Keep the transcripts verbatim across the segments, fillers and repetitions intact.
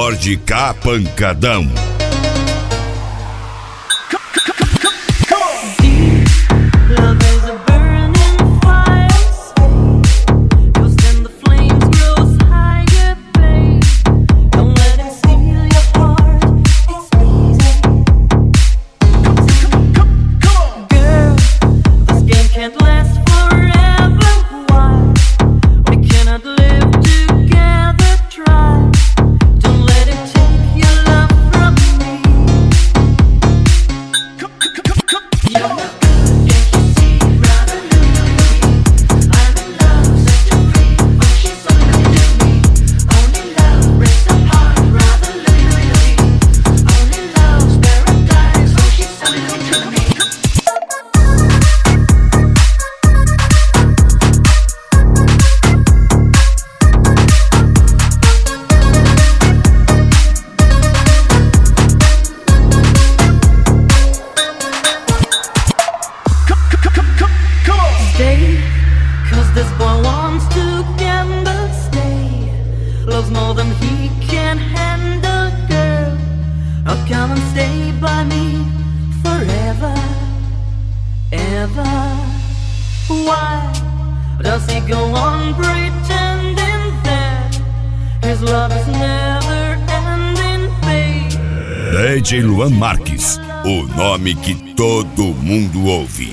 Ford Ka Pancadão. D J Luan Marques, o nome que todo mundo ouve.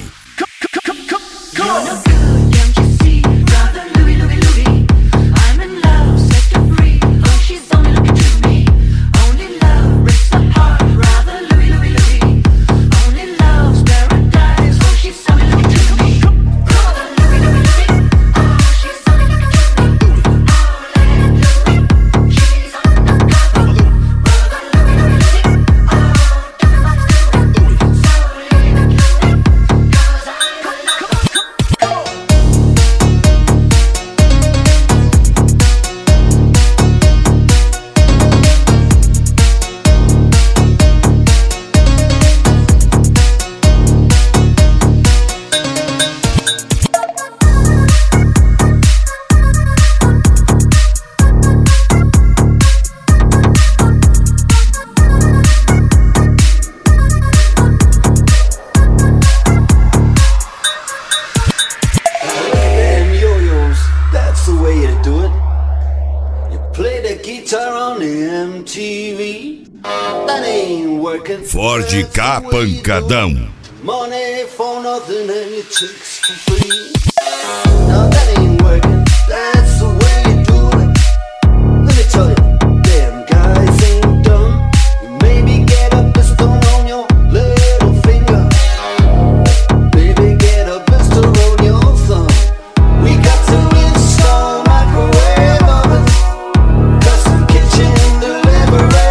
Ford Ka Pancadão. Money for nothing and your chicks for free. Now that ain't working, that's the way you do it. Let me tell you, damn guys ain't dumb. You maybe get a pistol on your little finger. Maybe get a pistol on your thumb. We got to install microwave ovens, custom kitchen delivery.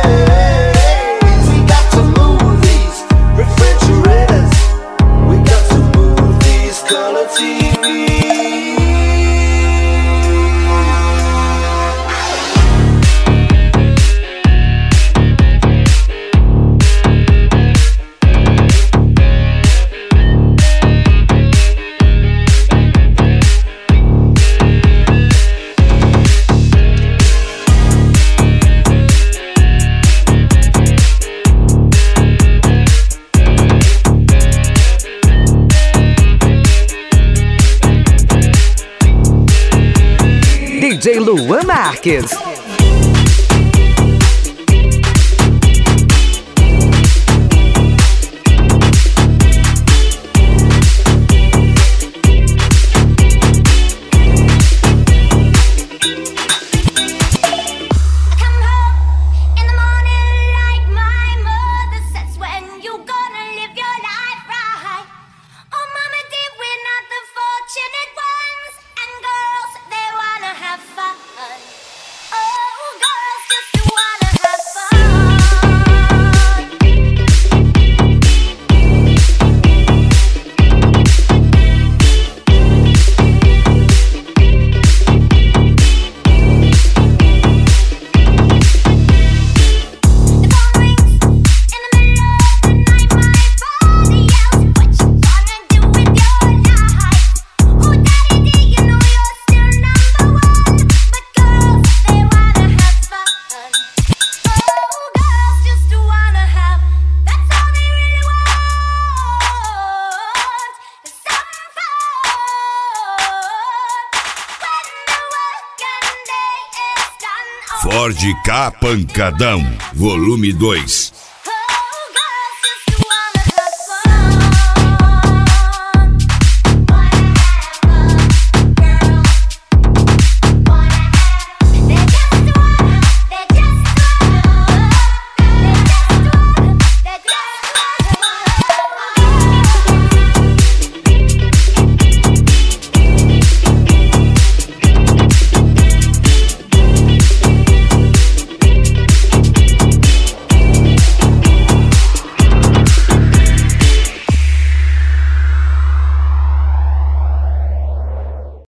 D J Luan Marques. Oh Ford K Pancadão, volume dois.